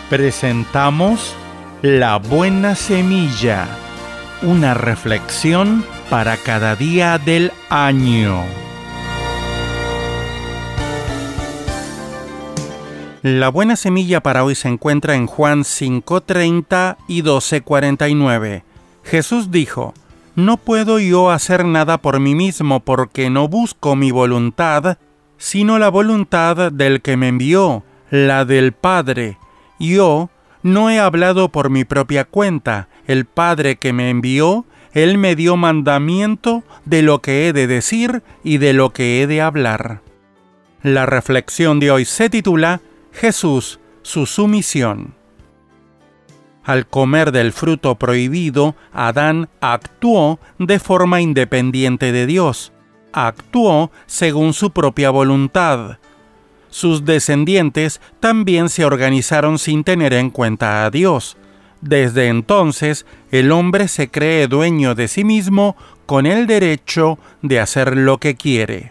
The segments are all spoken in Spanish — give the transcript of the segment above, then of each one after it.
Presentamos La Buena Semilla, una reflexión para cada día del año. La buena semilla para hoy se encuentra en Juan 5:30 y 12:49. Jesús dijo: «No puedo yo hacer nada por mí mismo, porque no busco mi voluntad, sino la voluntad del que me envió, la del Padre. Yo no he hablado por mi propia cuenta. El Padre que me envió, Él me dio mandamiento de lo que he de decir y de lo que he de hablar». La reflexión de hoy se titula Jesús, su sumisión. Al comer del fruto prohibido, Adán actuó de forma independiente de Dios. Actuó según su propia voluntad. Sus descendientes también se organizaron sin tener en cuenta a Dios. Desde entonces, el hombre se cree dueño de sí mismo con el derecho de hacer lo que quiere.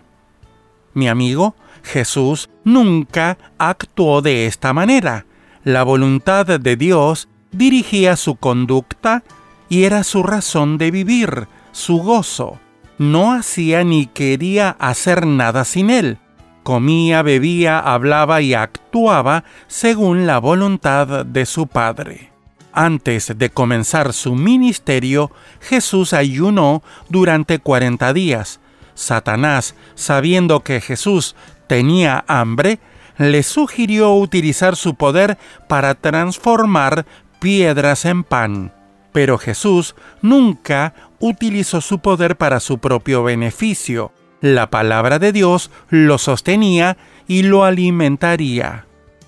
Mi amigo, Jesús nunca actuó de esta manera. La voluntad de Dios dirigía su conducta y era su razón de vivir, su gozo. No hacía ni quería hacer nada sin Él. Comía, bebía, hablaba y actuaba según la voluntad de su Padre. Antes de comenzar su ministerio, Jesús ayunó durante 40 días. Satanás, sabiendo que Jesús tenía hambre, le sugirió utilizar su poder para transformar piedras en pan. Pero Jesús nunca utilizó su poder para su propio beneficio. La palabra de Dios lo sostenía y lo alimentaría.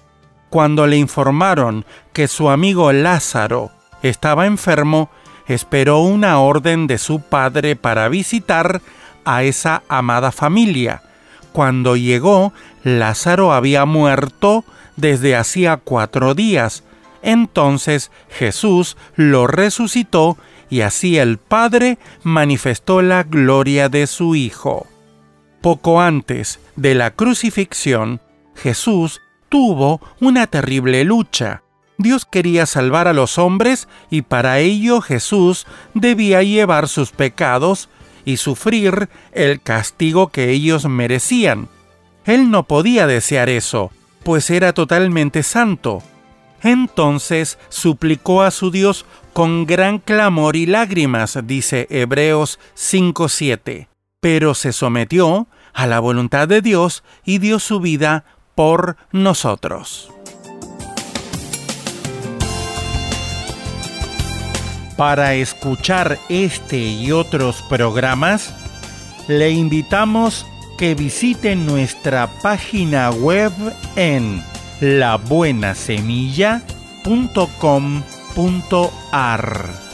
Cuando le informaron que su amigo Lázaro estaba enfermo, esperó una orden de su padre para visitar a esa amada familia. Cuando llegó, Lázaro había muerto desde hacía 4 días. Entonces Jesús lo resucitó y así el Padre manifestó la gloria de su Hijo. Poco antes de la crucifixión, Jesús tuvo una terrible lucha. Dios quería salvar a los hombres y para ello Jesús debía llevar sus pecados y sufrir el castigo que ellos merecían. Él no podía desear eso, pues era totalmente santo. Entonces suplicó a su Dios con gran clamor y lágrimas, dice Hebreos 5:7. Pero se sometió a la voluntad de Dios y dio su vida por nosotros. Para escuchar este y otros programas, le invitamos que visite nuestra página web en labuenasemilla.com.ar.